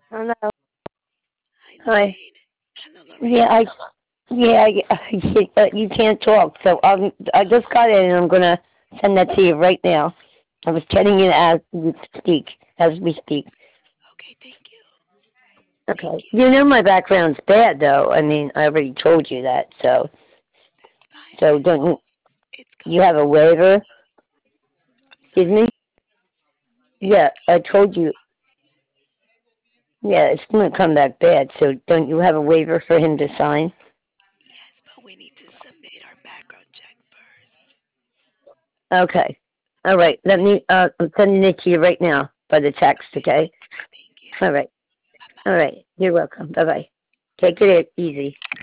Hello. Hi, Hi. Lorraine. Hello, Yeah, Lorraine. you can't talk, so I just got in and I'm gonna send that to you right now. I was getting it as we speak. Okay, thank you. Thank Okay. you. You know my background's bad though. I mean, I already told you that, so That's fine. so don't It's you coming have a back. waiver? I'm Excuse sorry. me? It's Yeah, I coming. told you. Yeah, it's gonna come back bad. So don't you have a waiver for him to sign? Yes, but we need to submit our background check first. Okay. All right. I'm sending it to you right now by the text. Okay, Okay. thank you. All right. Bye All bye. right. You're welcome. Bye bye. Take it easy.